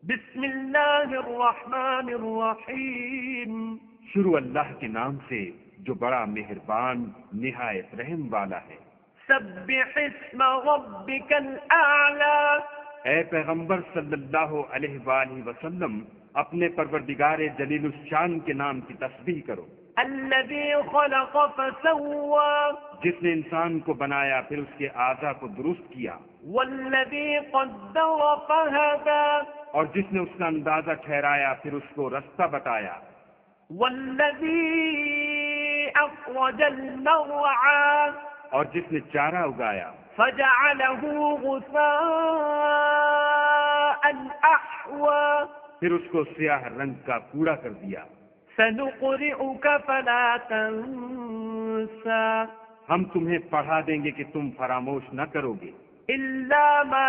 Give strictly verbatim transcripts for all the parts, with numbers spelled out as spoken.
بسم اللہ الرحمن الرحیم، شروع اللہ کے نام سے جو بڑا مہربان نہایت رحم والا ہے۔ سبح اسم ربک الاعلی، اے پیغمبر صلی اللہ علیہ وآلہ وسلم اپنے پروردگار جلیل الشان کے نام کی تسبیح کرو، الذی خلق فسوی، جس نے انسان کو بنایا پھر اس کے اعضاء کو درست کیا، والذی قدر فہدی، اور جس نے اس کا اندازہ ٹھہرایا پھر اس کو رستہ بتایا، والذی اخرج المرعی، اور جس نے چارہ اگایا فجعلہ غثاء احوی، پھر اس کو سیاہ رنگ کا کوڑا کر دیا۔ سنقرئک فلا تنسى ہم تمہیں پڑھا دیں گے کہ تم فراموش نہ کرو گے، الا ما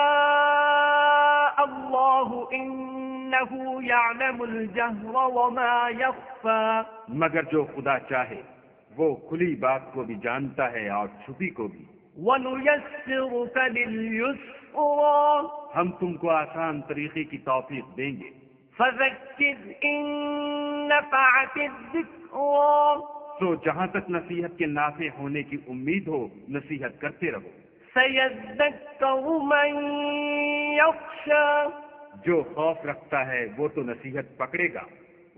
شاء اللہ انه يعلم الجهر وما يخفى، مگر جو خدا چاہے وہ کھلی بات کو بھی جانتا ہے اور چھپی کو بھی۔ ونيسرك لليسرى، ہم تم کو آسان طریقے کی توفیق دیں گے، فذكر ان نفعت الذكرى، تو جہاں تک نصیحت کے نافع ہونے کی امید ہو نصیحت کرتے رہو۔ سيذكر من يخشى، جو خوف رکھتا ہے وہ تو نصیحت پکڑے گا،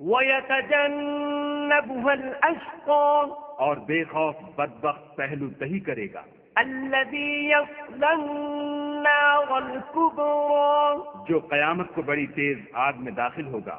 ويتجنبها الأشقى، اور بے خوف بدبخت پہلو تہی کرے گا، الذي يصلى النار الكبرى، جو قیامت کو بڑی تیز آگ میں داخل ہوگا،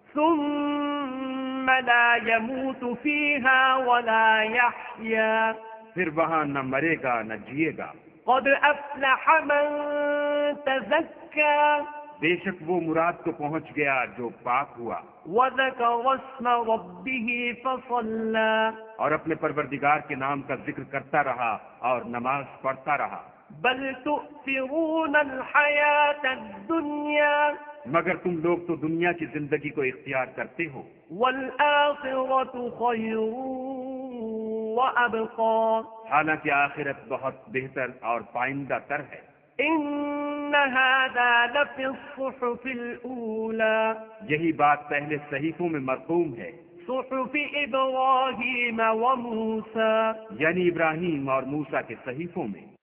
ثم لا يموت فيها ولا يحيا، پھر وہاں نہ مرے گا نہ جیے گا۔ قد أفلح من تزكى، بے شک وہ مراد کو پہنچ گیا جو پاک ہوا وذكر اسم ربه فصلى، اور اپنے پروردگار کے نام کا ذکر کرتا رہا اور نماز پڑھتا رہا۔ بل تؤثرون الحياة الدنيا، مگر تم لوگ تو دنیا کی زندگی کو اختیار کرتے ہو، والآخرة خير وأبقى، حالانکہ آخرت بہت بہتر اور پائندہ تر ہے۔ إن هذا لفي الصحف الأولى، یہی بات پہلے صحیفوں میں مرقوم ہے، صحف إبراهيم وموسى، یعنی ابراہیم اور موسیٰ کے صحیفوں میں۔